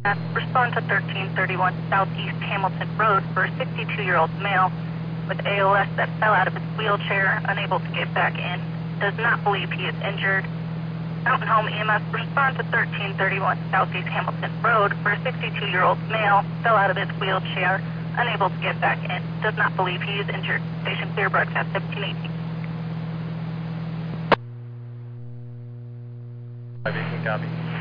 Respond to 1331 Southeast Hamilton Road for a 62-year-old male with ALS that fell out of his wheelchair, unable to get back in. Does not believe he is injured. Mountain Home EMS, respond to 1331 Southeast Hamilton Road for a 62-year-old male, fell out of his wheelchair, unable to get back in. Does not believe he is injured. Station clear, broadcast 1718. Copy.